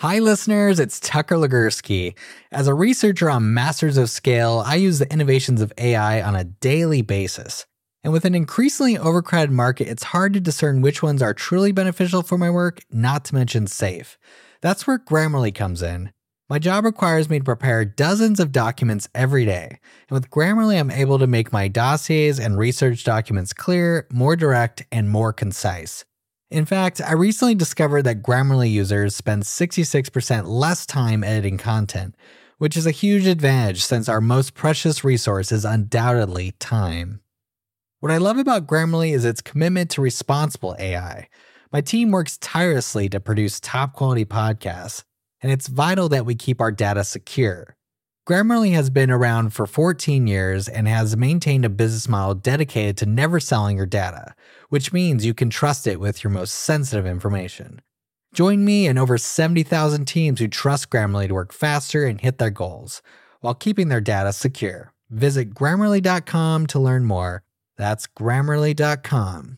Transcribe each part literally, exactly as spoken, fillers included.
Hi listeners, it's Tucker Legursky. As a researcher on Masters of Scale, I use the innovations of A I on a daily basis. And with an increasingly overcrowded market, it's hard to discern which ones are truly beneficial for my work, not to mention safe. That's where Grammarly comes in. My job requires me to prepare dozens of documents every day. And with Grammarly, I'm able to make my dossiers and research documents clear, more direct, and more concise. In fact, I recently discovered that Grammarly users spend sixty-six percent less time editing content, which is a huge advantage since our most precious resource is undoubtedly time. What I love about Grammarly is its commitment to responsible A I. My team works tirelessly to produce top-quality podcasts, and it's vital that we keep our data secure. Grammarly has been around for fourteen years and has maintained a business model dedicated to never selling your data, which means you can trust it with your most sensitive information. Join me and over seventy thousand teams who trust Grammarly to work faster and hit their goals, while keeping their data secure. Visit Grammarly dot com to learn more. That's Grammarly dot com.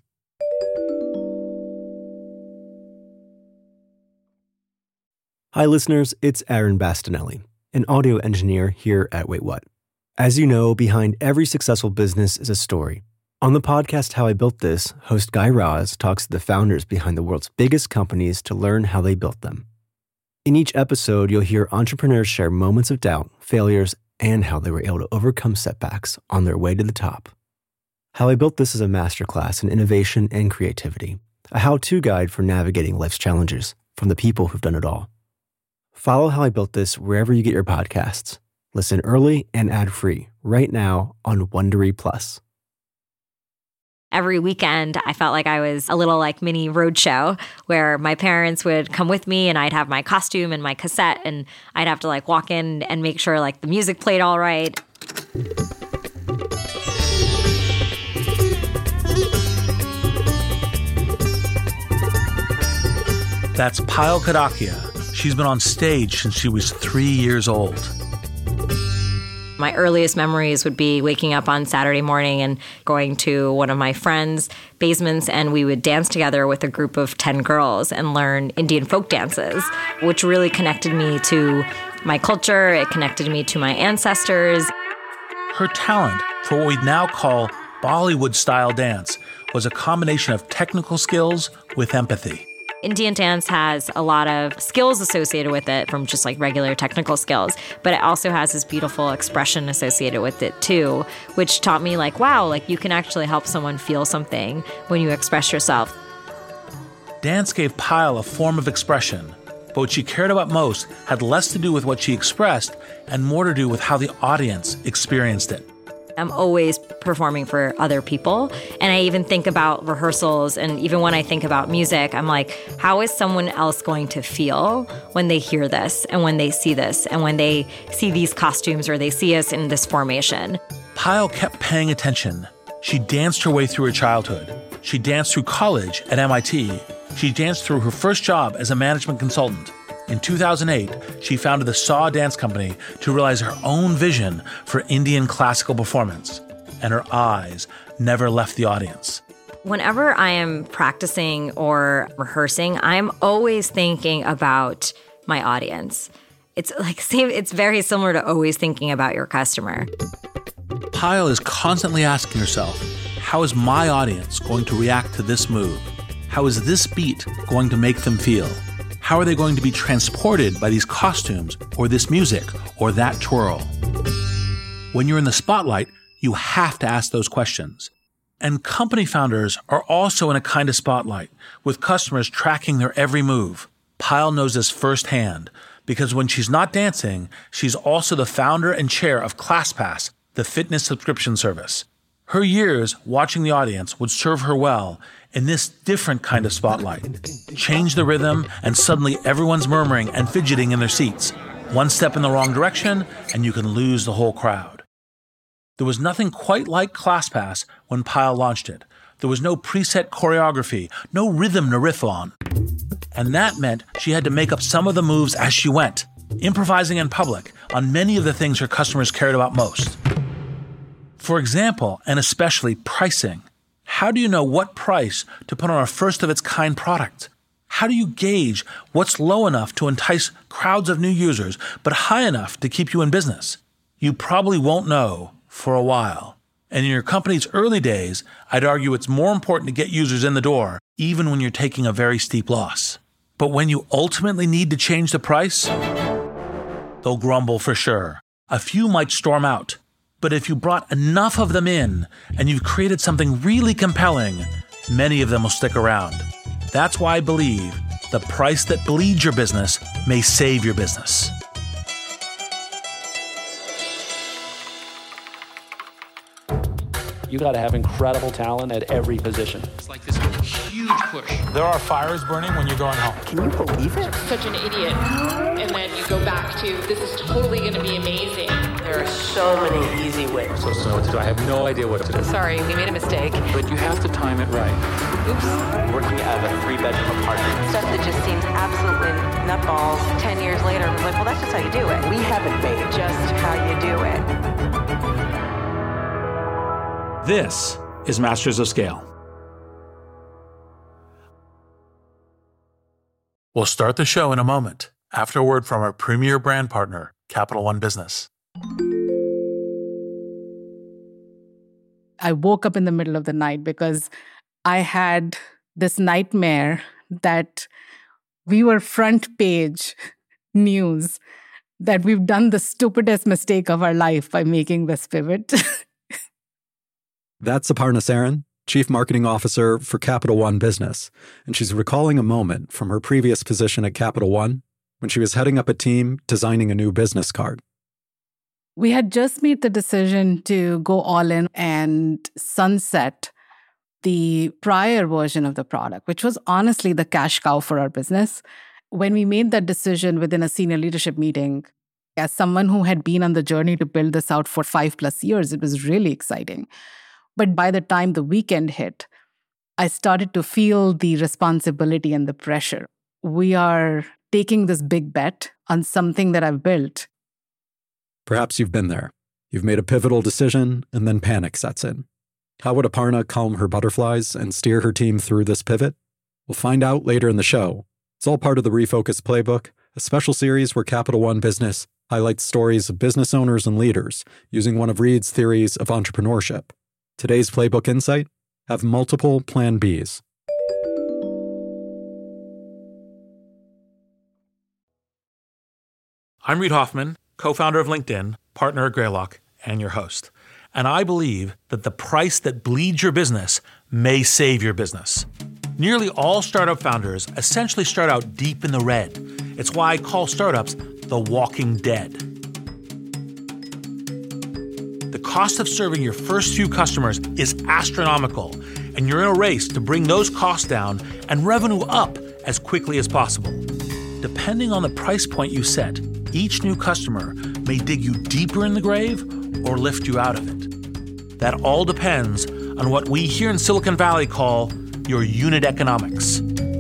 Hi listeners, it's Aaron Bastinelli, an audio engineer here at Wait What. As you know, behind every successful business is a story. On the podcast How I Built This, host Guy Raz talks to the founders behind the world's biggest companies to learn how they built them. In each episode, you'll hear entrepreneurs share moments of doubt, failures, and how they were able to overcome setbacks on their way to the top. How I Built This is a masterclass in innovation and creativity, a how-to guide for navigating life's challenges from the people who've done it all. Follow How I Built This wherever you get your podcasts. Listen early and ad-free right now on Wondery Plus. Every weekend, I felt like I was a little like mini roadshow where my parents would come with me and I'd have my costume and my cassette and I'd have to like walk in and make sure like the music played all right. That's Payal Kadakia. She's been on stage since she was three years old. My earliest memories would be waking up on Saturday morning and going to one of my friends' basements, and we would dance together with a group of ten girls and learn Indian folk dances, which really connected me to my culture. It connected me to my ancestors. Her talent for what we now call Bollywood-style dance was a combination of technical skills with empathy. Indian dance has a lot of skills associated with it from just like regular technical skills, but it also has this beautiful expression associated with it too, which taught me like, wow, like you can actually help someone feel something when you express yourself. Dance gave Payal a form of expression, but what she cared about most had less to do with what she expressed and more to do with how the audience experienced it. I'm always performing for other people. And I even think about rehearsals. And even when I think about music, I'm like, how is someone else going to feel when they hear this and when they see this and when they see these costumes or they see us in this formation? Payal kept paying attention. She danced her way through her childhood. She danced through college at M I T. She danced through her first job as a management consultant. In two thousand eight, she founded the Saw Dance Company to realize her own vision for Indian classical performance, and her eyes never left the audience. Whenever I am practicing or rehearsing, I'm always thinking about my audience. It's like same, it's very similar to always thinking about your customer. Payal is constantly asking herself, how is my audience going to react to this move? How is this beat going to make them feel? How are they going to be transported by these costumes or this music or that twirl? When you're in the spotlight, you have to ask those questions. And company founders are also in a kind of spotlight, with customers tracking their every move. Payal knows this firsthand, because when she's not dancing, she's also the founder and chair of ClassPass, the fitness subscription service. Her years watching the audience would serve her well in this different kind of spotlight. Change the rhythm, and suddenly everyone's murmuring and fidgeting in their seats. One step in the wrong direction, and you can lose the whole crowd. There was nothing quite like ClassPass when Payal launched it. There was no preset choreography, no rhythm to riff on. And that meant she had to make up some of the moves as she went, improvising in public on many of the things her customers cared about most. For example, and especially pricing. How do you know what price to put on a first-of-its-kind product? How do you gauge what's low enough to entice crowds of new users, but high enough to keep you in business? You probably won't know for a while. And in your company's early days, I'd argue it's more important to get users in the door, even when you're taking a very steep loss. But when you ultimately need to change the price, they'll grumble for sure. A few might storm out. But if you brought enough of them in and you've created something really compelling, many of them will stick around. That's why I believe the price that bleeds your business may save your business. You got to have incredible talent at every position. It's like this huge push. There are fires burning when you're going home. Can you believe it? Such an idiot. And then you go back to, this is totally going to be amazing. There are so many easy wins. So, so what to do? I have no idea what to do. Sorry, we made a mistake. But you have to time it right. Oops. Working out of a three-bedroom apartment. Stuff that just seems absolutely nutballs. Ten years later, I was like, well, that's just how you do it. We haven't made Just how you do it. This is Masters of Scale. We'll start the show in a moment, after a word from our premier brand partner, Capital One Business. I woke up in the middle of the night because I had this nightmare that we were front page news, that we've done the stupidest mistake of our life by making this pivot. That's Aparna Saran, Chief Marketing Officer for Capital One Business, and she's recalling a moment from her previous position at Capital One when she was heading up a team designing a new business card. We had just made the decision to go all in and sunset the prior version of the product, which was honestly the cash cow for our business. When we made that decision within a senior leadership meeting, as someone who had been on the journey to build this out for five plus years, it was really exciting. But by the time the weekend hit, I started to feel the responsibility and the pressure. We are taking this big bet on something that I've built. Perhaps you've been there. You've made a pivotal decision, and then panic sets in. How would Aparna calm her butterflies and steer her team through this pivot? We'll find out later in the show. It's all part of the Refocus Playbook, a special series where Capital One Business highlights stories of business owners and leaders using one of Reid's theories of entrepreneurship. Today's Playbook Insight: have multiple Plan Bs. I'm Reid Hoffman, co-founder of LinkedIn, partner at Greylock, and your host. And I believe that the price that bleeds your business may save your business. Nearly all startup founders essentially start out deep in the red. It's why I call startups the walking dead. The cost of serving your first few customers is astronomical, and you're in a race to bring those costs down and revenue up as quickly as possible. Depending on the price point you set, each new customer may dig you deeper in the grave or lift you out of it. That all depends on what we here in Silicon Valley call your unit economics.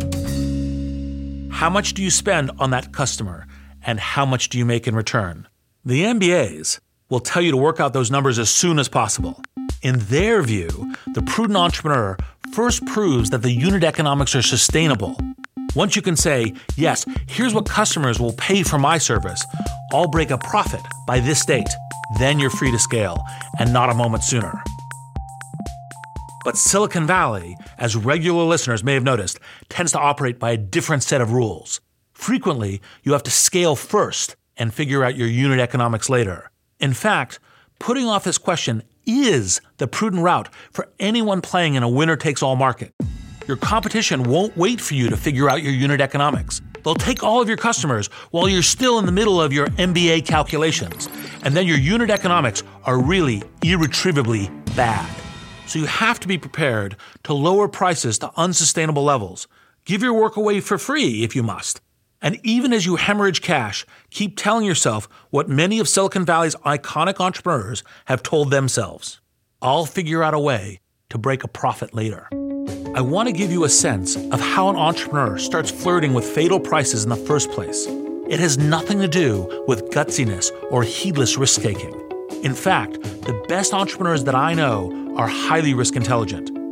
How much do you spend on that customer, and how much do you make in return? The M B As will tell you to work out those numbers as soon as possible. In their view, the prudent entrepreneur first proves that the unit economics are sustainable. Once you can say, yes, here's what customers will pay for my service, I'll break a profit by this date, then you're free to scale, and not a moment sooner. But Silicon Valley, as regular listeners may have noticed, tends to operate by a different set of rules. Frequently, you have to scale first and figure out your unit economics later. In fact, putting off this question is the prudent route for anyone playing in a winner-takes-all market. Your competition won't wait for you to figure out your unit economics. They'll take all of your customers while you're still in the middle of your M B A calculations, and then your unit economics are really irretrievably bad. So you have to be prepared to lower prices to unsustainable levels. Give your work away for free if you must. And even as you hemorrhage cash, keep telling yourself what many of Silicon Valley's iconic entrepreneurs have told themselves: I'll figure out a way to break a profit later. I want to give you a sense of how an entrepreneur starts flirting with fatal prices in the first place. It has nothing to do with gutsiness or heedless risk-taking. In fact, the best entrepreneurs that I know are highly risk intelligent.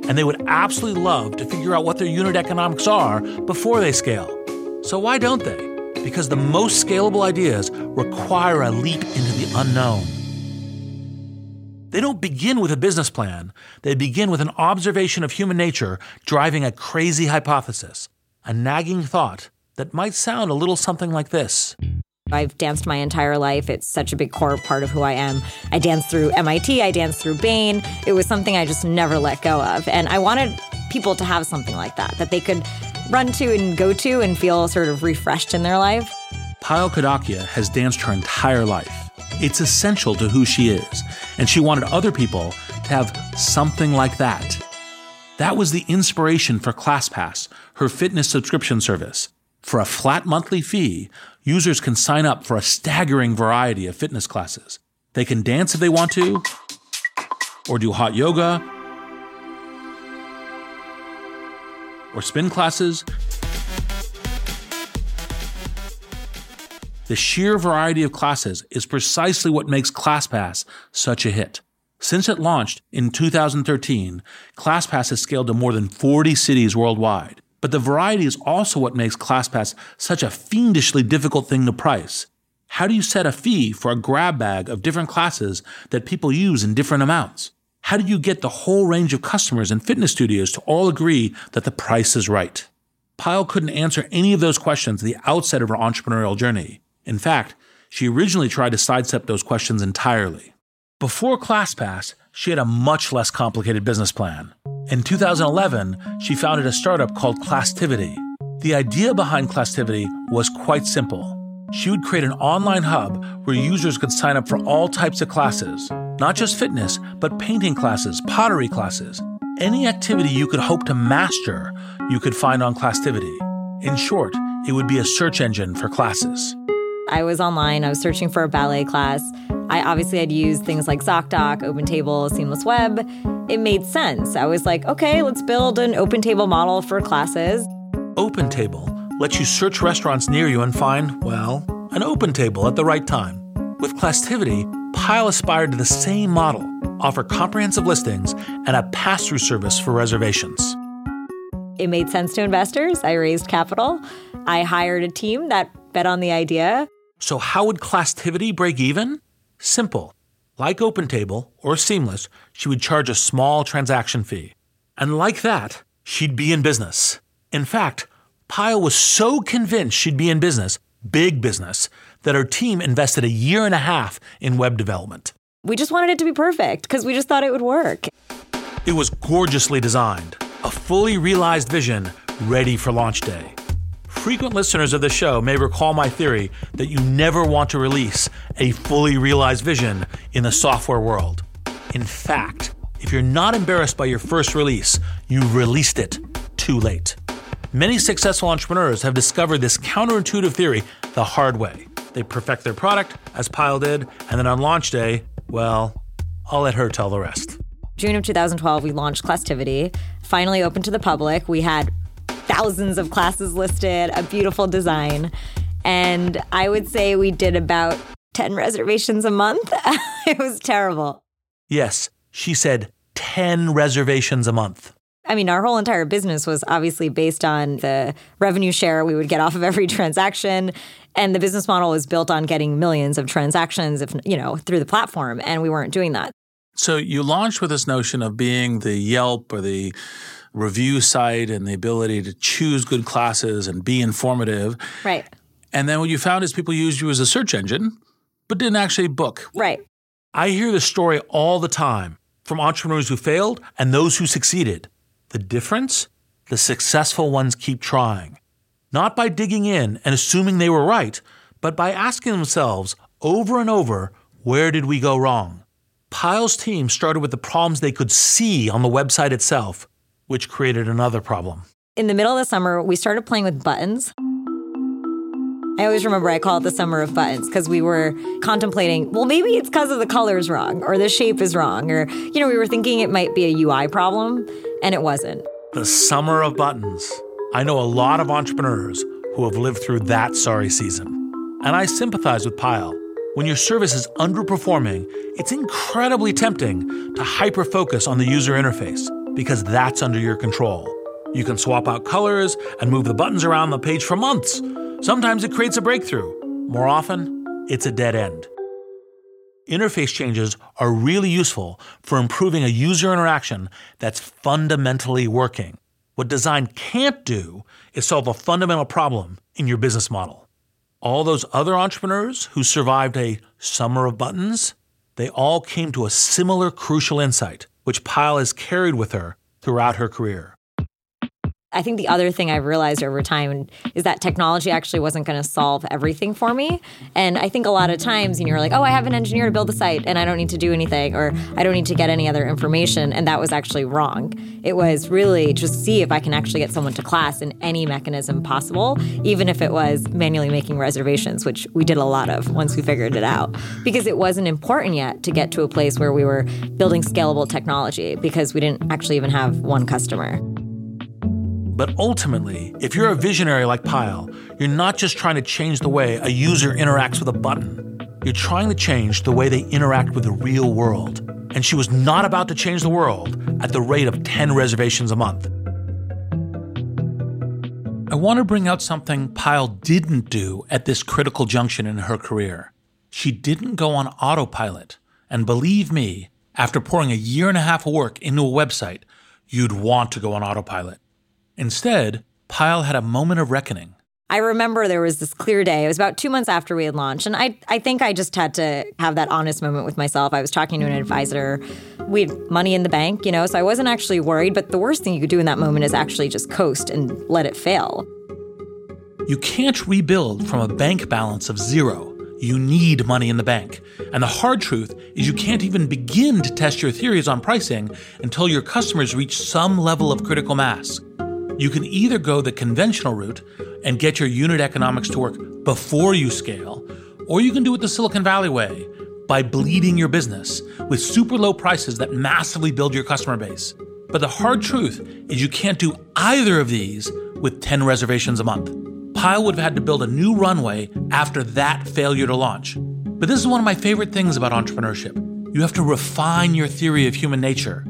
and they would absolutely love to figure out what their unit economics are before they scale. So why don't they? Because the most scalable ideas require a leap into the unknown. They don't begin with a business plan. They begin with an observation of human nature driving a crazy hypothesis, a nagging thought that might sound a little something like this. I've danced my entire life. It's such a big core part of who I am. I danced through M I T. I danced through Bain. It was something I just never let go of. And I wanted people to have something like that, that they could run to and go to and feel sort of refreshed in their life. Payal Kadakia has danced her entire life. It's essential to who she is, and she wanted other people to have something like that. That was the inspiration for ClassPass, her fitness subscription service. For a flat monthly fee, users can sign up for a staggering variety of fitness classes. They can dance if they want to, or do hot yoga, or spin classes. The sheer variety of classes is precisely what makes ClassPass such a hit. Since it launched in two thousand thirteen, ClassPass has scaled to more than forty cities worldwide. But the variety is also what makes ClassPass such a fiendishly difficult thing to price. How do you set a fee for a grab bag of different classes that people use in different amounts? How do you get the whole range of customers and fitness studios to all agree that the price is right? Payal couldn't answer any of those questions at the outset of her entrepreneurial journey. In fact, she originally tried to sidestep those questions entirely. Before ClassPass, she had a much less complicated business plan. In two thousand eleven, she founded a startup called Classtivity. The idea behind Classtivity was quite simple. She would create an online hub where users could sign up for all types of classes, not just fitness, but painting classes, pottery classes. Any activity you could hope to master, you could find on Classtivity. In short, it would be a search engine for classes. I was online, I was searching for a ballet class. I obviously had used things like ZocDoc, OpenTable, Seamless Web. It made sense. I was like, okay, let's build an OpenTable model for classes. OpenTable lets you search restaurants near you and find, well, an open table at the right time. With Classtivity, Payal aspired to the same model, offer comprehensive listings and a pass-through service for reservations. It made sense to investors. I raised capital. I hired a team that bet on the idea. So how would Classtivity break even? Simple. Like OpenTable or Seamless, she would charge a small transaction fee. And like that, she'd be in business. In fact, Payal was so convinced she'd be in business, big business, that her team invested a year and a half in web development. We just wanted it to be perfect because we just thought it would work. It was gorgeously designed, a fully realized vision ready for launch day. Frequent listeners of the show may recall my theory that you never want to release a fully realized vision in the software world. In fact, if you're not embarrassed by your first release, you've released it too late. Many successful entrepreneurs have discovered this counterintuitive theory the hard way. They perfect their product, as Payal did, and then on launch day, well, I'll let her tell the rest. June of two thousand twelve, we launched Classtivity, finally open to the public. We had thousands of classes listed, a beautiful design. And I would say we did about ten reservations a month. It was terrible. Yes, she said ten reservations a month. I mean, our whole entire business was obviously based on the revenue share we would get off of every transaction. And the business model was built on getting millions of transactions, if you know, through the platform. And we weren't doing that. So you launched with this notion of being the Yelp or the review site and the ability to choose good classes and be informative. Right. And then what you found is people used you as a search engine, but didn't actually book. Right. I hear this story all the time from entrepreneurs who failed and those who succeeded. The difference? The successful ones keep trying. Not by digging in and assuming they were right, but by asking themselves over and over, where did we go wrong? Payal's team started with the problems they could see on the website itself, which created another problem. In the middle of the summer, we started playing with buttons. I always remember I call it the summer of buttons because we were contemplating, well, maybe it's because of the color's wrong or the shape is wrong. Or, you know, we were thinking it might be a U I problem, and it wasn't. The summer of buttons. I know a lot of entrepreneurs who have lived through that sorry season. And I sympathize with Payal. When your service is underperforming, it's incredibly tempting to hyper-focus on the user interface. because that's under your control. You can swap out colors and move the buttons around the page for months. Sometimes it creates a breakthrough. More often, it's a dead end. Interface changes are really useful for improving a user interaction that's fundamentally working. What design can't do is solve a fundamental problem in your business model. All those other entrepreneurs who survived a summer of buttons, they all came to a similar crucial insight, which Payal has carried with her throughout her career. I think the other thing I've realized over time is that technology actually wasn't going to solve everything for me. And I think a lot of times, you know, you're like, oh, I have an engineer to build the site and I don't need to do anything, or I don't need to get any other information. And that was actually wrong. It was really just see if I can actually get someone to class in any mechanism possible, even if it was manually making reservations, which we did a lot of once we figured it out. Because it wasn't important yet to get to a place where we were building scalable technology because we didn't actually even have one customer. But ultimately, if you're a visionary like Payal, you're not just trying to change the way a user interacts with a button. You're trying to change the way they interact with the real world. And she was not about to change the world at the rate of ten reservations a month. I want to bring out something Payal didn't do at this critical junction in her career. She didn't go on autopilot. And believe me, after pouring a year and a half of work into a website, you'd want to go on autopilot. Instead, Payal had a moment of reckoning. I remember there was this clear day. It was about two months after we had launched. And I, I think I just had to have that honest moment with myself. I was talking to an advisor. We had money in the bank, you know, so I wasn't actually worried. But the worst thing you could do in that moment is actually just coast and let it fail. You can't rebuild from a bank balance of zero. You need money in the bank. And the hard truth is you can't even begin to test your theories on pricing until your customers reach some level of critical mass. You can either go the conventional route and get your unit economics to work before you scale, or you can do it the Silicon Valley way by bleeding your business with super low prices that massively build your customer base. But the hard truth is you can't do either of these with ten reservations a month. Payal would have had to build a new runway after that failure to launch. But this is one of my favorite things about entrepreneurship. You have to refine your theory of human nature.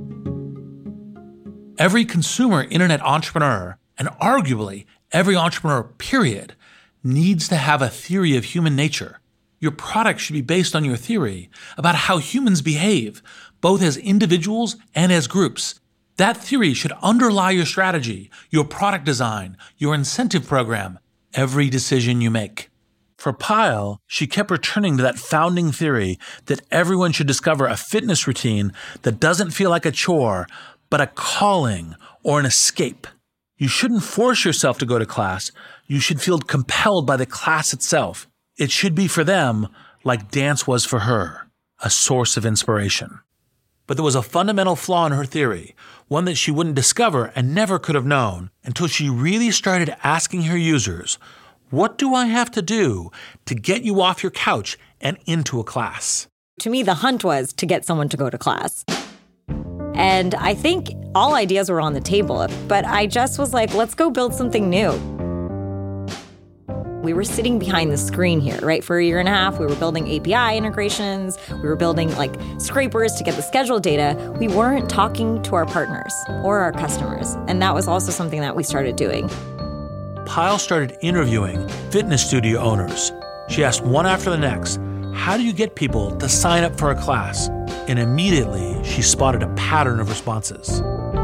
Every consumer internet entrepreneur, and arguably every entrepreneur period, needs to have a theory of human nature. Your product should be based on your theory about how humans behave, both as individuals and as groups. That theory should underlie your strategy, your product design, your incentive program, every decision you make. For Payal, she kept returning to that founding theory that everyone should discover a fitness routine that doesn't feel like a chore, but a calling or an escape. You shouldn't force yourself to go to class. You should feel compelled by the class itself. It should be for them like dance was for her, a source of inspiration. But there was a fundamental flaw in her theory, one that she wouldn't discover and never could have known until she really started asking her users, what do I have to do to get you off your couch and into a class? To me, the hunt was to get someone to go to class. And I think all ideas were on the table, but I just was like, let's go build something new. We were sitting behind the screen here, right? For a year and a half, we were building A P I integrations. We were building like scrapers to get the schedule data. We weren't talking to our partners or our customers. And that was also something that we started doing. Payal started interviewing fitness studio owners. She asked one after the next, how do you get people to sign up for a class? And immediately, she spotted a pattern of responses.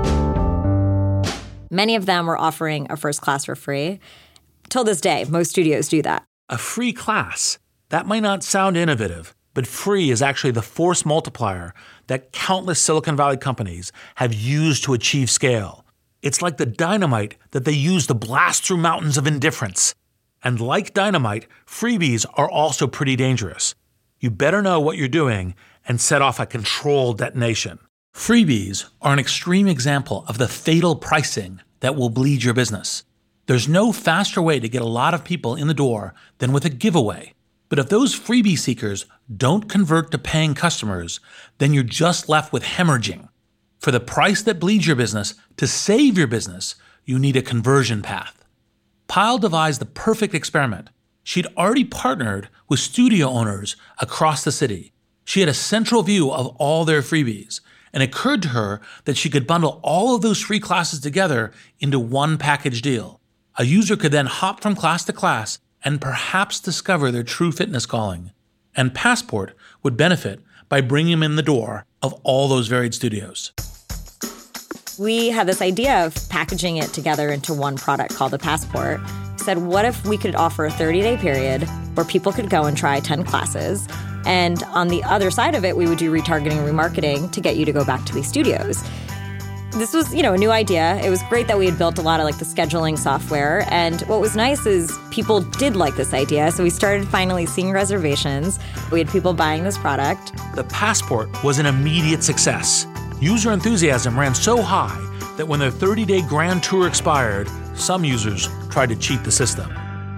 Many of them were offering a first class for free. Till this day, most studios do that. A free class? That might not sound innovative, but free is actually the force multiplier that countless Silicon Valley companies have used to achieve scale. It's like the dynamite that they use to blast through mountains of indifference. And like dynamite, freebies are also pretty dangerous. You better know what you're doing and set off a controlled detonation. Freebies are an extreme example of the fatal pricing that will bleed your business. There's no faster way to get a lot of people in the door than with a giveaway. But if those freebie seekers don't convert to paying customers, then you're just left with hemorrhaging. For the price that bleeds your business, to save your business, you need a conversion path. Payal devised the perfect experiment. She'd already partnered with studio owners across the city. She had a central view of all their freebies, and it occurred to her that she could bundle all of those free classes together into one package deal. A user could then hop from class to class and perhaps discover their true fitness calling. And Passport would benefit by bringing them in the door of all those varied studios. We had this idea of packaging it together into one product called the Passport. We said, what if we could offer a thirty-day period where people could go and try ten classes? And on the other side of it, we would do retargeting and remarketing to get you to go back to these studios. This was, you know, a new idea. It was great that we had built a lot of like the scheduling software. And what was nice is people did like this idea. So we started finally seeing reservations. We had people buying this product. The Passport was an immediate success. User enthusiasm ran so high that when their thirty-day grand tour expired, some users tried to cheat the system.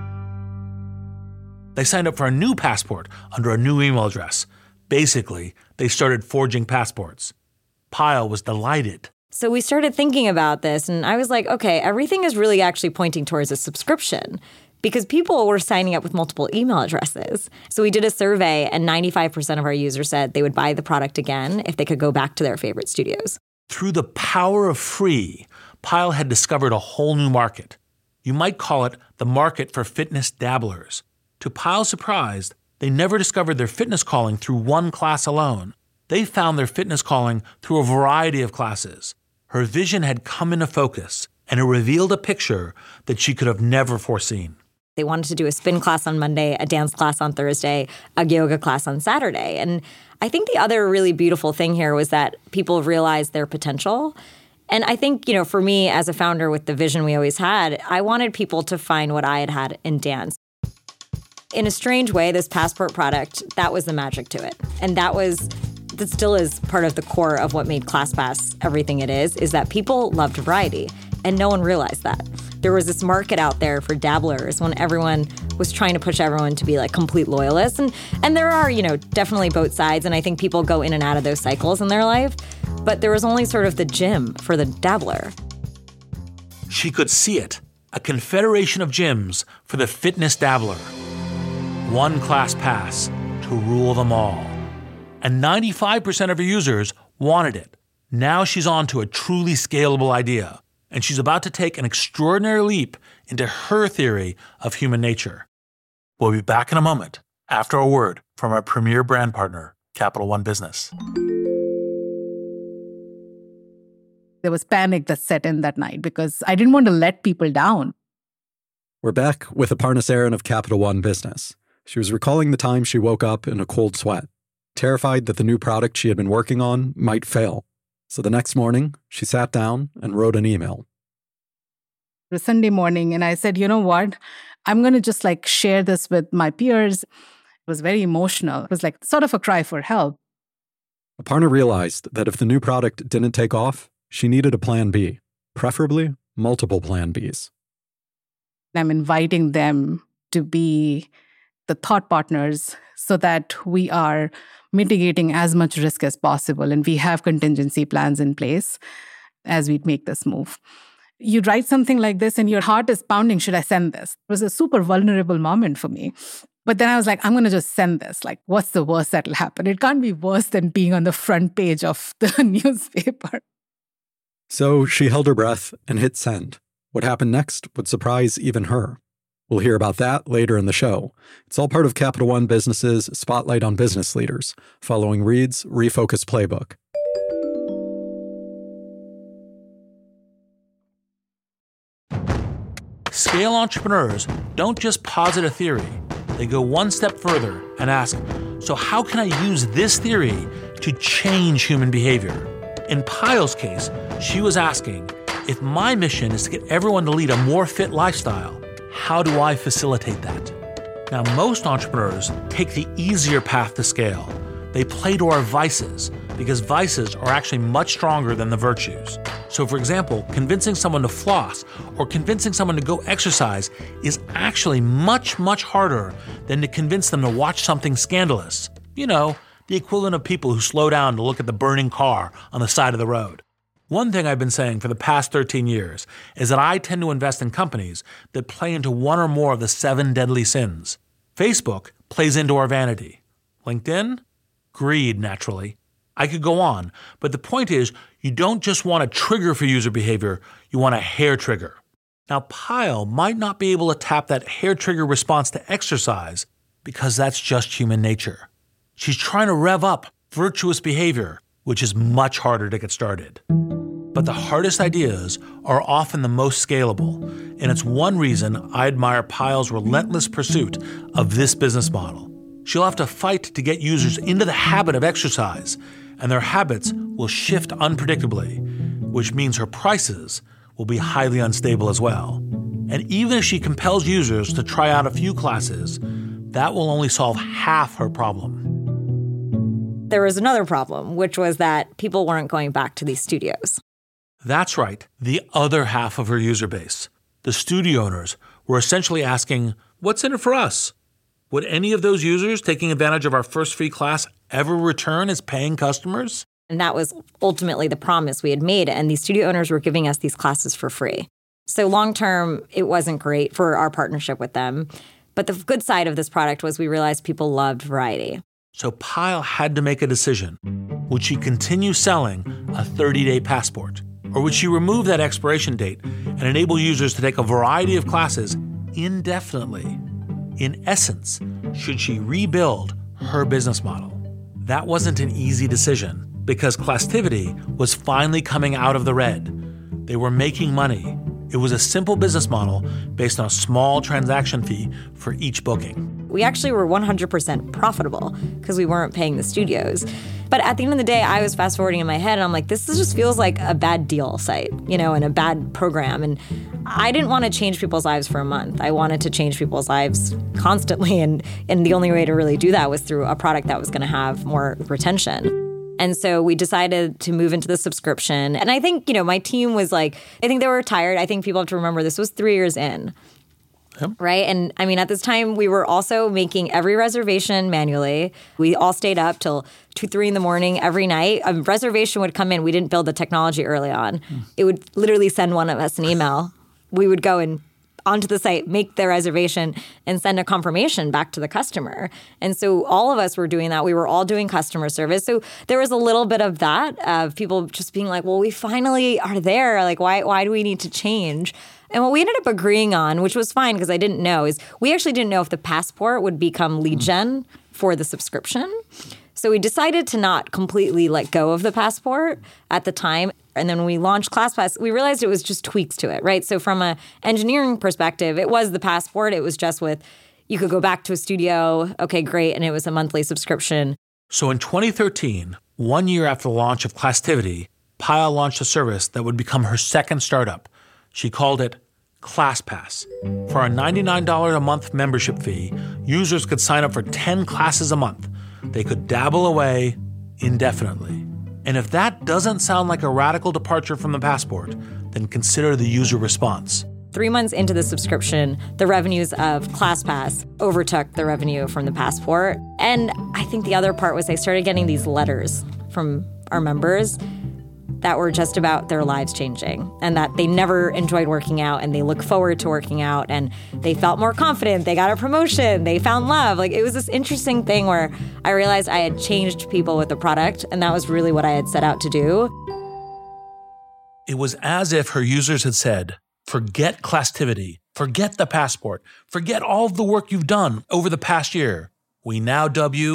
They signed up for a new passport under a new email address. Basically, they started forging passports. Payal was delighted. So we started thinking about this, and I was like, okay, everything is really actually pointing towards a subscription because people were signing up with multiple email addresses. So we did a survey, and ninety-five percent of our users said they would buy the product again if they could go back to their favorite studios. Through the power of free, Payal had discovered a whole new market. You might call it the market for fitness dabblers. To Payal's surprise, they never discovered their fitness calling through one class alone. They found their fitness calling through a variety of classes. Her vision had come into focus, and it revealed a picture that she could have never foreseen. They wanted to do a spin class on Monday, a dance class on Thursday, a yoga class on Saturday. And I think the other really beautiful thing here was that people realized their potential. And I think, you know, for me as a founder with the vision we always had, I wanted people to find what I had had in dance. In a strange way, this Passport product, that was the magic to it. And that was, that still is part of the core of what made ClassPass everything it is, is that people loved variety. And no one realized that. There was this market out there for dabblers when everyone was trying to push everyone to be like complete loyalists. And and there are, you know, definitely both sides. And I think people go in and out of those cycles in their life. But there was only sort of the gym for the dabbler. She could see it, a confederation of gyms for the fitness dabbler. One class pass to rule them all. And ninety-five percent of her users wanted it. Now she's on to a truly scalable idea. And she's about to take an extraordinary leap into her theory of human nature. We'll be back in a moment after a word from our premier brand partner, Capital One Business. There was panic that set in that night because I didn't want to let people down. We're back with Aparna Saran of Capital One Business. She was recalling the time she woke up in a cold sweat, terrified that the new product she had been working on might fail. So the next morning, she sat down and wrote an email. It was Sunday morning, and I said, you know what? I'm going to just like share this with my peers. It was very emotional. It was like sort of a cry for help. Aparna realized that if the new product didn't take off, she needed a plan B, preferably multiple plan Bs. I'm inviting them to be the thought partners so that we are mitigating as much risk as possible and we have contingency plans in place as we make this move. You write something like this and your heart is pounding, should I send this? It was a super vulnerable moment for me. But then I was like, I'm going to just send this. Like, what's the worst that'll happen? It can't be worse than being on the front page of the newspaper. So she held her breath and hit send. What happened next would surprise even her. We'll hear about that later in the show. It's all part of Capital One Business's Spotlight on Business Leaders, following Reed's Refocus Playbook. Scale entrepreneurs don't just posit a theory. They go one step further and ask, so how can I use this theory to change human behavior? In Payal's case, she was asking, if my mission is to get everyone to lead a more fit lifestyle, how do I facilitate that? Now, most entrepreneurs take the easier path to scale. They play to our vices because vices are actually much stronger than the virtues. So, for example, convincing someone to floss or convincing someone to go exercise is actually much, much harder than to convince them to watch something scandalous. You know, the equivalent of people who slow down to look at the burning car on the side of the road. One thing I've been saying for the past thirteen years is that I tend to invest in companies that play into one or more of the seven deadly sins. Facebook plays into our vanity. LinkedIn? Greed, naturally. I could go on, but the point is you don't just want a trigger for user behavior, you want a hair trigger. Now, Pile might not be able to tap that hair trigger response to exercise because that's just human nature. She's trying to rev up virtuous behavior, which is much harder to get started. But the hardest ideas are often the most scalable, and it's one reason I admire Pile's relentless pursuit of this business model. She'll have to fight to get users into the habit of exercise, and their habits will shift unpredictably, which means her prices will be highly unstable as well. And even if she compels users to try out a few classes, that will only solve half her problem. There was another problem, which was that people weren't going back to these studios. That's right, the other half of her user base. The studio owners were essentially asking, what's in it for us? Would any of those users taking advantage of our first free class ever return as paying customers? And that was ultimately the promise we had made, and these studio owners were giving us these classes for free. So long term, it wasn't great for our partnership with them. But the good side of this product was we realized people loved variety. So Pile had to make a decision. Would she continue selling a thirty-day passport? Or would she remove that expiration date and enable users to take a variety of classes indefinitely? In essence, should she rebuild her business model? That wasn't an easy decision because Classtivity was finally coming out of the red. They were making money. It was a simple business model based on a small transaction fee for each booking. We actually were one hundred percent profitable because we weren't paying the studios. But at the end of the day, I was fast forwarding in my head and I'm like, this just feels like a bad deal site, you know, and a bad program. And I didn't want to change people's lives for a month. I wanted to change people's lives constantly. And, and the only way to really do that was through a product that was going to have more retention. And so we decided to move into the subscription. And I think, you know, my team was like, I think they were tired. I think people have to remember this was three years in. Yep. Right. And I mean, at this time, we were also making every reservation manually. We all stayed up till two, three in the morning every night. A reservation would come in. We didn't build the technology early on. Mm. It would literally send one of us an email. We would go and onto the site, make the reservation, and send a confirmation back to the customer. And so all of us were doing that. We were all doing customer service. So there was a little bit of that, of people just being like, well, we finally are there. Like, why, why do we need to change? And what we ended up agreeing on, which was fine because I didn't know, is we actually didn't know if the passport would become lead gen for the subscription. So we decided to not completely let go of the passport at the time. And then when we launched ClassPass, we realized it was just tweaks to it, right? So from an engineering perspective, it was the passport. It was just with, you could go back to a studio, okay, great, and it was a monthly subscription. So in twenty thirteen, one year after the launch of Classtivity, Pile launched a service that would become her second startup. She called it ClassPass. For a ninety-nine dollars a month membership fee, users could sign up for ten classes a month. They could dabble away indefinitely. And if that doesn't sound like a radical departure from the passport, then consider the user response. Three months into the subscription, the revenues of ClassPass overtook the revenue from the passport. And I think the other part was they started getting these letters from our members that were just about their lives changing and that they never enjoyed working out and they look forward to working out and they felt more confident. They got a promotion. They found love. Like, it was this interesting thing where I realized I had changed people with the product, and that was really what I had set out to do. It was as if her users had said, forget Classtivity, forget the passport, forget all of the work you've done over the past year. We now dub you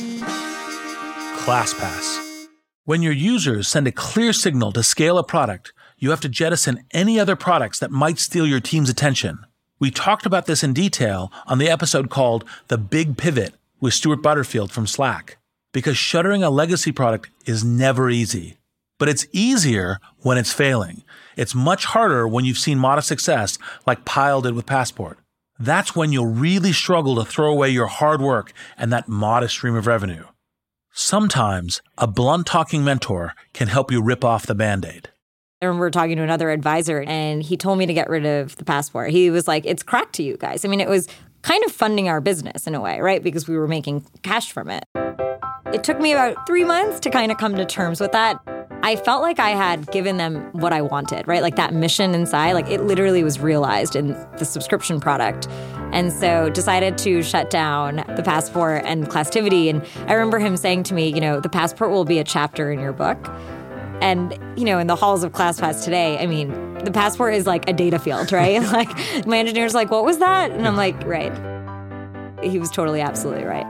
ClassPass. When your users send a clear signal to scale a product, you have to jettison any other products that might steal your team's attention. We talked about this in detail on the episode called The Big Pivot with Stuart Butterfield from Slack, because shuttering a legacy product is never easy. But it's easier when it's failing. It's much harder when you've seen modest success like Pile did with Passport. That's when you'll really struggle to throw away your hard work and that modest stream of revenue. Sometimes a blunt-talking mentor can help you rip off the Band-Aid. I remember talking to another advisor, and he told me to get rid of the passport. He was like, it's cracked to you guys. I mean, it was kind of funding our business in a way, right? Because we were making cash from it. It took me about three months to kind of come to terms with that. I felt like I had given them what I wanted, right? Like that mission inside, like it literally was realized in the subscription product. And so decided to shut down the Passport and Classtivity. And I remember him saying to me, you know, the Passport will be a chapter in your book. And, you know, in the halls of ClassPass today, I mean, the Passport is like a data field, right? Like my engineer's like, what was that? And I'm like, right. He was totally absolutely right.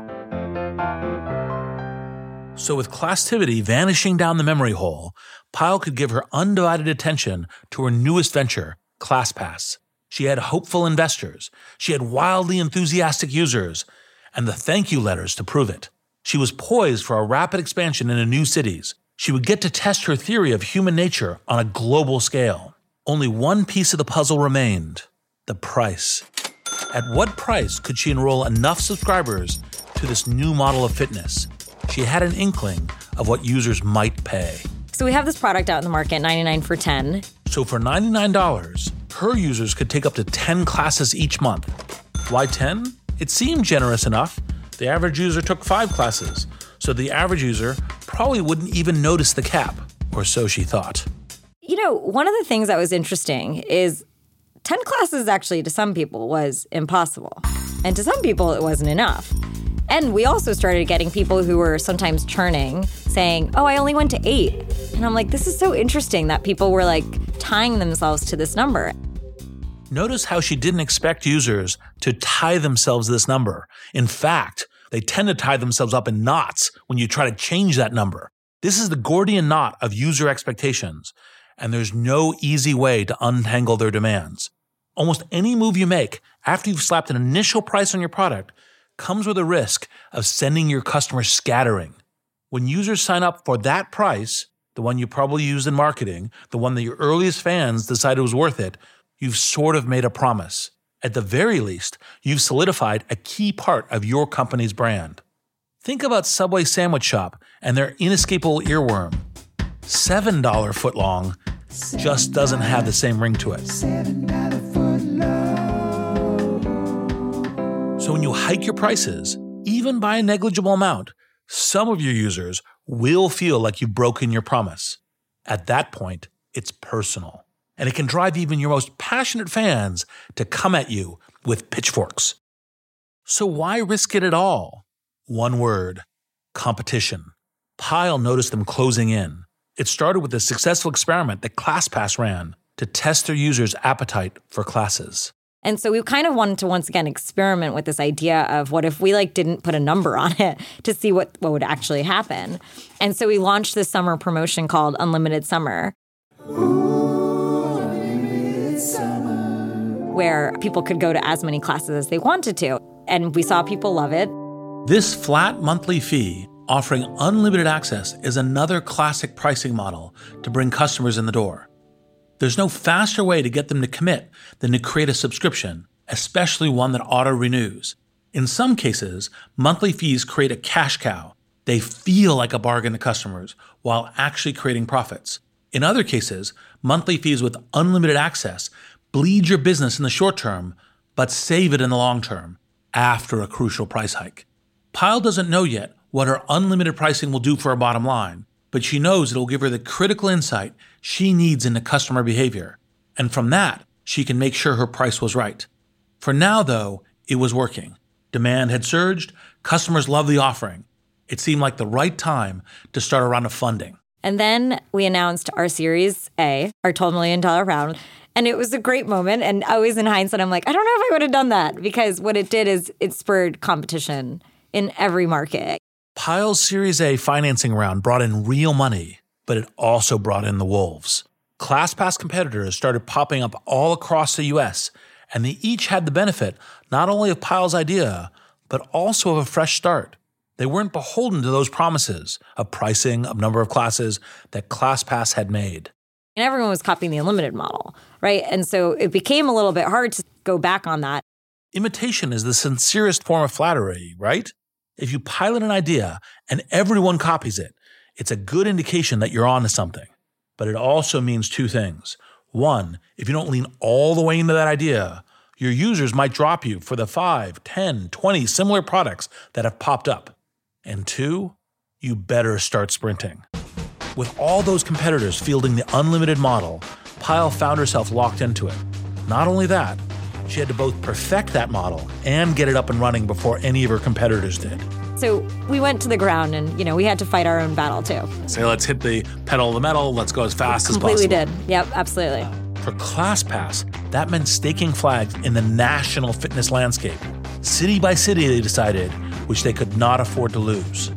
So with Classtivity vanishing down the memory hole, Payal could give her undivided attention to her newest venture, ClassPass. She had hopeful investors, she had wildly enthusiastic users, and the thank you letters to prove it. She was poised for a rapid expansion into new cities. She would get to test her theory of human nature on a global scale. Only one piece of the puzzle remained: the price. At what price could she enroll enough subscribers to this new model of fitness? She had an inkling of what users might pay. So we have this product out in the market, ninety-nine for ten. So for ninety-nine dollars, her users could take up to ten classes each month. Why ten? It seemed generous enough. The average user took five classes, so the average user probably wouldn't even notice the cap, or so she thought. You know, one of the things that was interesting is ten classes actually to some people was impossible. And to some people it wasn't enough. And we also started getting people who were sometimes churning saying, oh, I only went to eight. And I'm like, this is so interesting that people were like tying themselves to this number. Notice how she didn't expect users to tie themselves to this number. In fact, they tend to tie themselves up in knots when you try to change that number. This is the Gordian knot of user expectations, and there's no easy way to untangle their demands. Almost any move you make after you've slapped an initial price on your product comes with a risk of sending your customers scattering. When users sign up for that price, the one you probably used in marketing, the one that your earliest fans decided was worth it, you've sort of made a promise. At the very least, you've solidified a key part of your company's brand. Think about Subway Sandwich Shop and their inescapable earworm. seven dollars footlong just doesn't have the same ring to it. So when you hike your prices, even by a negligible amount, some of your users will feel like you've broken your promise. At that point, it's personal. And it can drive even your most passionate fans to come at you with pitchforks. So why risk it at all? One word: competition. Payal noticed them closing in. It started with a successful experiment that ClassPass ran to test their users' appetite for classes. And so we kind of wanted to once again experiment with this idea of what if we like didn't put a number on it to see what, what would actually happen. And so we launched this summer promotion called Unlimited Summer. Ooh, Unlimited Summer. Where people could go to as many classes as they wanted to. And we saw people love it. This flat monthly fee offering unlimited access is another classic pricing model to bring customers in the door. There's no faster way to get them to commit than to create a subscription, especially one that auto-renews. In some cases, monthly fees create a cash cow. They feel like a bargain to customers while actually creating profits. In other cases, monthly fees with unlimited access bleed your business in the short term, but save it in the long term, after a crucial price hike. Payal doesn't know yet what her unlimited pricing will do for her bottom line, but she knows it will give her the critical insight she needs into customer behavior. And from that, she can make sure her price was right. For now, though, it was working. Demand had surged, customers loved the offering. It seemed like the right time to start a round of funding. And then we announced our Series A, our twelve million dollars round. And it was a great moment. And always in hindsight, I'm like, I don't know if I would have done that, because what it did is it spurred competition in every market. Payal's Series A financing round brought in real money, but it also brought in the wolves. ClassPass competitors started popping up all across the U S, and they each had the benefit not only of Payal's idea, but also of a fresh start. They weren't beholden to those promises of pricing, of number of classes that ClassPass had made. And everyone was copying the unlimited model, right? And so it became a little bit hard to go back on that. Imitation is the sincerest form of flattery, right? If you pilot an idea and everyone copies it, it's a good indication that you're onto something. But it also means two things. One, if you don't lean all the way into that idea, your users might drop you for the five, ten, twenty similar products that have popped up. And two, you better start sprinting. With all those competitors fielding the unlimited model, Payal found herself locked into it. Not only that, She had to both perfect that model and get it up and running before any of her competitors did. So we went to the ground and, you know, we had to fight our own battle too. Say, let's hit the pedal of the metal, let's go as fast as possible. Completely did. Yep, absolutely. For ClassPass, that meant staking flags in the national fitness landscape. City by city, they decided, which they could not afford to lose.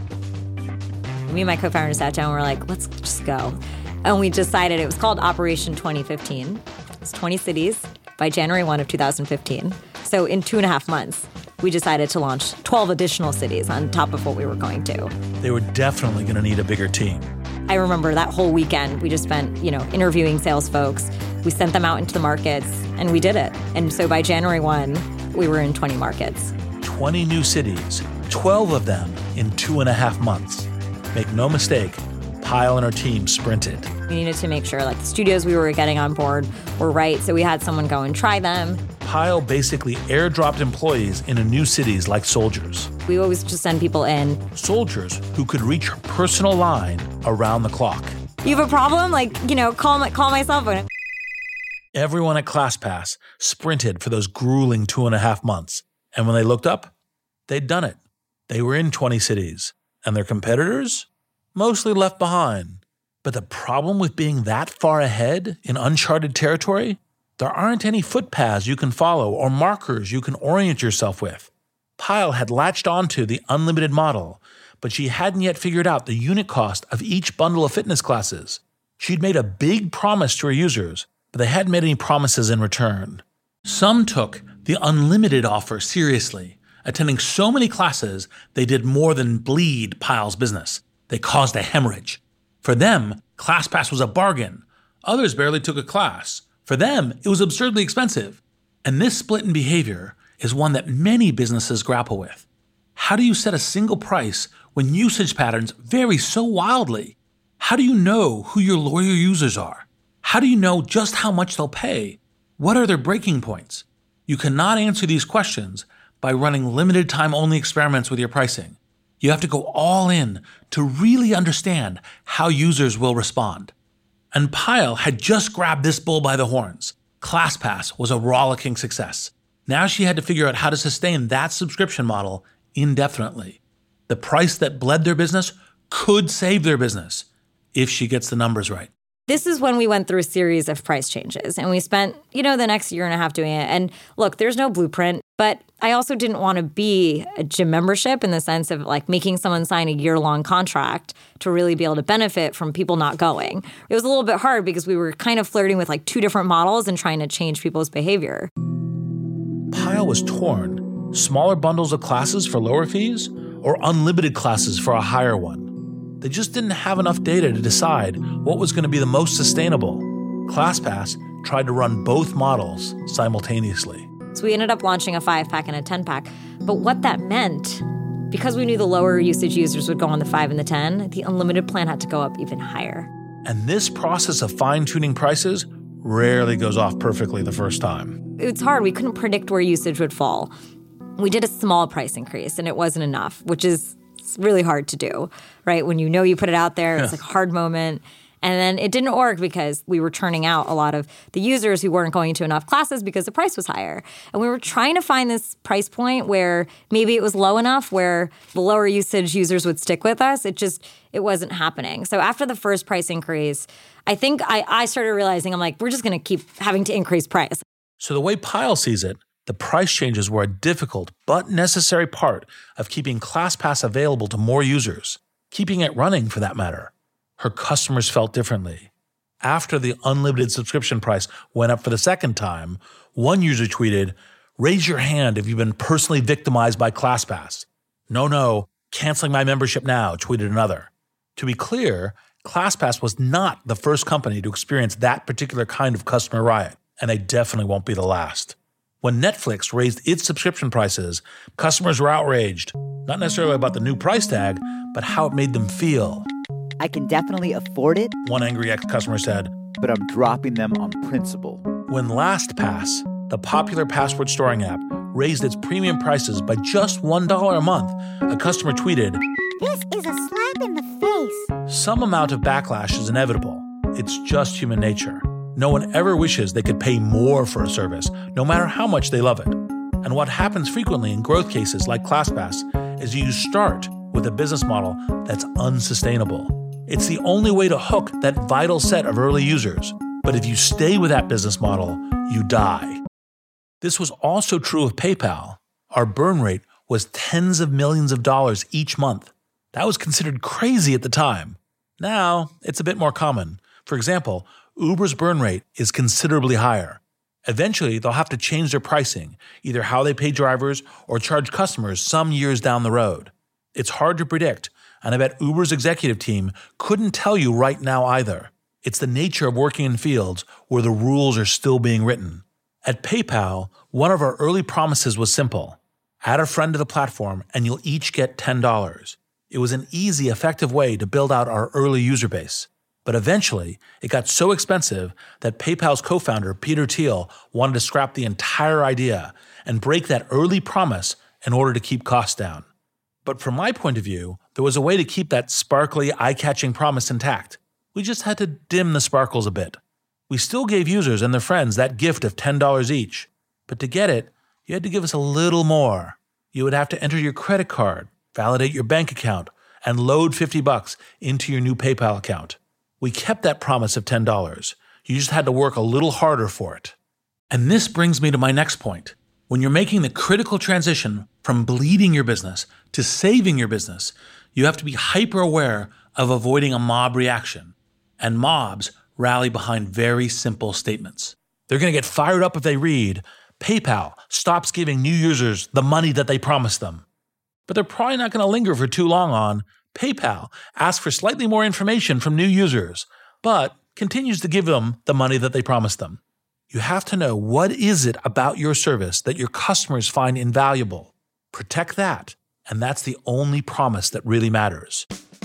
Me and my co-founder sat down and we were like, let's just go. And we decided it was called Operation twenty fifteen. It's twenty cities by January first of two thousand fifteen. So in two and a half months, we decided to launch twelve additional cities on top of what we were going to. They were definitely going to need a bigger team. I remember that whole weekend, we just spent, you know, interviewing sales folks. We sent them out into the markets, and we did it. And so by January first, we were in twenty markets. twenty new cities, twelve of them in two and a half months. Make no mistake, Payal and her team sprinted. We needed to make sure like the studios we were getting on board were right, so we had someone go and try them. Payal basically airdropped employees into new cities like soldiers. We always just send people in. Soldiers who could reach her personal line around the clock. You have a problem? Like, you know, call my, call my cell phone. Everyone at ClassPass sprinted for those grueling two and a half months. And when they looked up, they'd done it. They were in twenty cities. And their competitors? Mostly left behind. But the problem with being that far ahead in uncharted territory? There aren't any footpaths you can follow or markers you can orient yourself with. Payal had latched onto the unlimited model, but she hadn't yet figured out the unit cost of each bundle of fitness classes. She'd made a big promise to her users, but they hadn't made any promises in return. Some took the unlimited offer seriously, attending so many classes they did more than bleed Payal's business. They caused a hemorrhage. For them, ClassPass was a bargain. Others barely took a class. For them, it was absurdly expensive. And this split in behavior is one that many businesses grapple with. How do you set a single price when usage patterns vary so wildly? How do you know who your loyal users are? How do you know just how much they'll pay? What are their breaking points? You cannot answer these questions by running limited time only experiments with your pricing. You have to go all in to really understand how users will respond. And Payal had just grabbed this bull by the horns. ClassPass was a rollicking success. Now she had to figure out how to sustain that subscription model indefinitely. The price that bled their business could save their business if she gets the numbers right. This is when we went through a series of price changes, and we spent, you know, the next year and a half doing it. And look, there's no blueprint, but I also didn't want to be a gym membership in the sense of like making someone sign a year-long contract to really be able to benefit from people not going. It was a little bit hard because we were kind of flirting with like two different models and trying to change people's behavior. Payal was torn. Smaller bundles of classes for lower fees or unlimited classes for a higher one. They just didn't have enough data to decide what was going to be the most sustainable. ClassPass tried to run both models simultaneously. So we ended up launching a five-pack and a ten-pack. But what that meant, because we knew the lower usage users would go on the five and the ten, the unlimited plan had to go up even higher. And this process of fine-tuning prices rarely goes off perfectly the first time. It's hard. We couldn't predict where usage would fall. We did a small price increase, and it wasn't enough, which is really hard to do, right? When you know you put it out there, it's like a hard moment. And then it didn't work because we were turning out a lot of the users who weren't going to enough classes because the price was higher. And we were trying to find this price point where maybe it was low enough where the lower usage users would stick with us. It just, it wasn't happening. So after the first price increase, I think I, I started realizing, I'm like, we're just going to keep having to increase price. So the way Payal sees it, the price changes were a difficult but necessary part of keeping ClassPass available to more users, keeping it running for that matter. Her customers felt differently. After the unlimited subscription price went up for the second time, one user tweeted, "Raise your hand if you've been personally victimized by ClassPass." "No, no, canceling my membership now," tweeted another. To be clear, ClassPass was not the first company to experience that particular kind of customer riot, and they definitely won't be the last. When Netflix raised its subscription prices, customers were outraged, not necessarily about the new price tag, but how it made them feel. "I can definitely afford it," one angry ex-customer said, "but I'm dropping them on principle." When LastPass, the popular password storing app, raised its premium prices by just one dollar a month, a customer tweeted, "This is a slap in the face." Some amount of backlash is inevitable. It's just human nature. No one ever wishes they could pay more for a service, no matter how much they love it. And what happens frequently in growth cases like ClassPass is you start with a business model that's unsustainable. It's the only way to hook that vital set of early users. But if you stay with that business model, you die. This was also true of PayPal. Our burn rate was tens of millions of dollars each month. That was considered crazy at the time. Now, it's a bit more common. For example, Uber's burn rate is considerably higher. Eventually, they'll have to change their pricing, either how they pay drivers or charge customers some years down the road. It's hard to predict, and I bet Uber's executive team couldn't tell you right now either. It's the nature of working in fields where the rules are still being written. At PayPal, one of our early promises was simple. Add a friend to the platform and you'll each get ten dollars. It was an easy, effective way to build out our early user base. But eventually, it got so expensive that PayPal's co-founder, Peter Thiel, wanted to scrap the entire idea and break that early promise in order to keep costs down. But from my point of view, there was a way to keep that sparkly, eye-catching promise intact. We just had to dim the sparkles a bit. We still gave users and their friends that gift of ten dollars each. But to get it, you had to give us a little more. You would have to enter your credit card, validate your bank account, and load fifty bucks into your new PayPal account. We kept that promise of ten dollars. You just had to work a little harder for it. And this brings me to my next point. When you're making the critical transition from bleeding your business to saving your business, you have to be hyper aware of avoiding a mob reaction. And mobs rally behind very simple statements. They're going to get fired up if they read, PayPal stops giving new users the money that they promised them. But they're probably not going to linger for too long on, PayPal asks for slightly more information from new users, but continues to give them the money that they promised them. You have to know what is it about your service that your customers find invaluable. Protect that, and that's the only promise that really matters.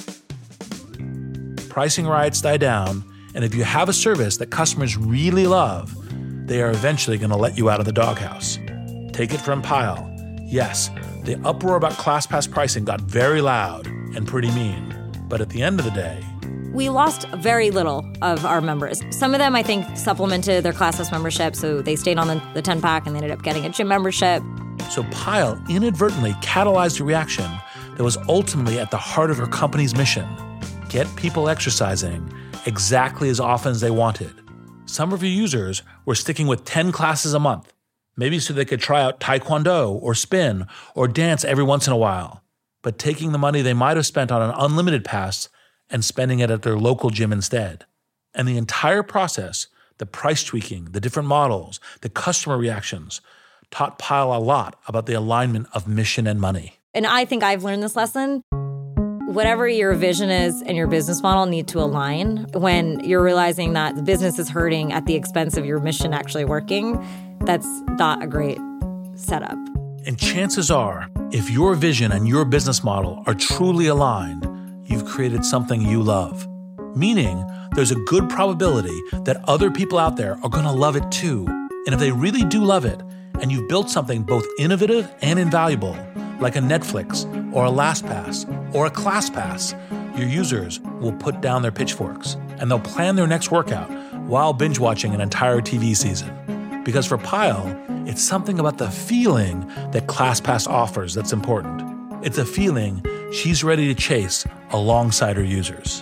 Pricing riots die down, and if you have a service that customers really love, they are eventually going to let you out of the doghouse. Take it from Pyle. Yes, the uproar about ClassPass pricing got very loud and pretty mean, but at the end of the day, we lost very little of our members. Some of them, I think, supplemented their ClassPass membership, so they stayed on the, the ten-pack and they ended up getting a gym membership. So Pyle inadvertently catalyzed a reaction that was ultimately at the heart of her company's mission. Get people exercising exactly as often as they wanted. Some of your users were sticking with ten classes a month, maybe so they could try out Taekwondo or spin or dance every once in a while, but taking the money they might have spent on an unlimited pass and spending it at their local gym instead. And the entire process, the price tweaking, the different models, the customer reactions, taught Pyle a lot about the alignment of mission and money. And I think I've learned this lesson. Whatever your vision is and your business model need to align. When you're realizing that the business is hurting at the expense of your mission actually working, that's not a great setup. And chances are, if your vision and your business model are truly aligned, you've created something you love. Meaning, there's a good probability that other people out there are going to love it too. And if they really do love it, and you've built something both innovative and invaluable, like a Netflix or a LastPass or a ClassPass, your users will put down their pitchforks and they'll plan their next workout while binge watching an entire T V season. Because for Pyle, it's something about the feeling that ClassPass offers that's important. It's a feeling she's ready to chase alongside her users.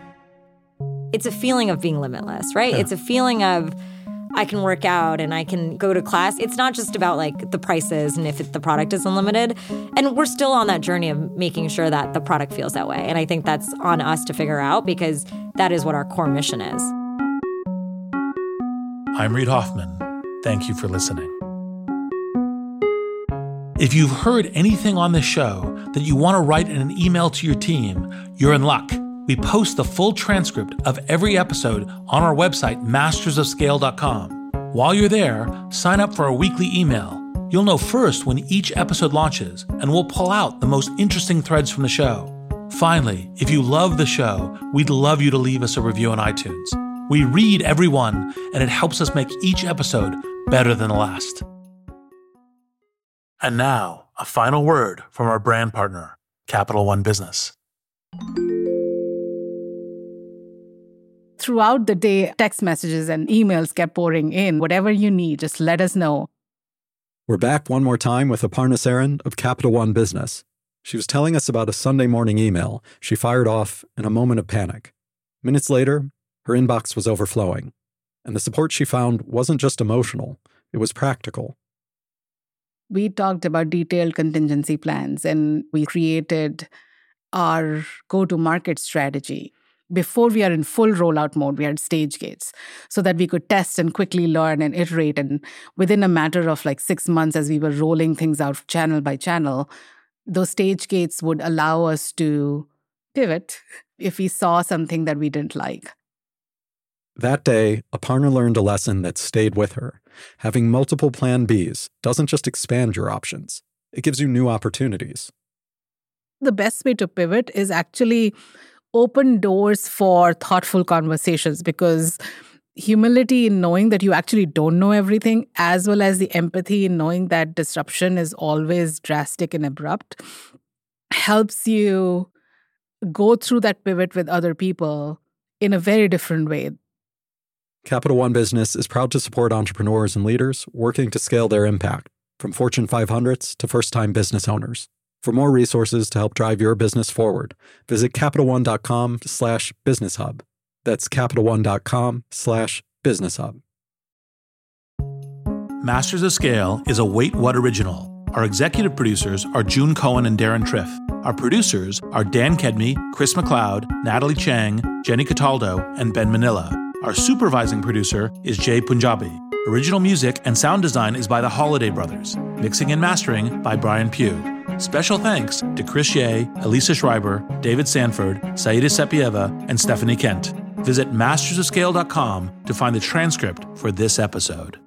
It's a feeling of being limitless, right? Yeah. It's a feeling of I can work out and I can go to class. It's not just about like the prices and if it, the product is unlimited. And we're still on that journey of making sure that the product feels that way. And I think that's on us to figure out because that is what our core mission is. I'm Reid Hoffman. Thank you for listening. If you've heard anything on this show that you want to write in an email to your team, you're in luck. We post the full transcript of every episode on our website, masters of scale dot com. While you're there, sign up for a weekly email. You'll know first when each episode launches, and we'll pull out the most interesting threads from the show. Finally, if you love the show, we'd love you to leave us a review on iTunes. We read every one, and it helps us make each episode better than the last. And now, a final word from our brand partner, Capital One Business. throughout the day, text messages and emails kept pouring in. Whatever you need, just let us know. We're back one more time with Aparna Saran of Capital One Business. She was telling us about a Sunday morning email she fired off in a moment of panic. Minutes later, her inbox was overflowing. And the support she found wasn't just emotional, it was practical. We talked about detailed contingency plans, and we created our go-to-market strategy. Before we are in full rollout mode, we had stage gates so that we could test and quickly learn and iterate. And within a matter of like six months, as we were rolling things out channel by channel, those stage gates would allow us to pivot if we saw something that we didn't like. That day, Aparna learned a lesson that stayed with her. Having multiple plan Bs doesn't just expand your options. It gives you new opportunities. The best way to pivot is actually open doors for thoughtful conversations, because humility in knowing that you actually don't know everything, as well as the empathy in knowing that disruption is always drastic and abrupt, helps you go through that pivot with other people in a very different way. Capital One Business is proud to support entrepreneurs and leaders working to scale their impact, from Fortune five hundreds to first-time business owners. For more resources to help drive your business forward, visit CapitalOne.com slash Business Hub. That's CapitalOne.com slash Business Hub. Masters of Scale is a Wait What original. Our executive producers are June Cohen and Darren Triff. Our producers are Dan Kedme, Chris McLeod, Natalie Chang, Jenny Cataldo, and Ben Manila. Our supervising producer is Jay Punjabi. Original music and sound design is by the Holiday Brothers. Mixing and mastering by Brian Pugh. Special thanks to Chris Ye, Elisa Schreiber, David Sanford, Saida Sepieva, and Stephanie Kent. Visit masters of scale dot com to find the transcript for this episode.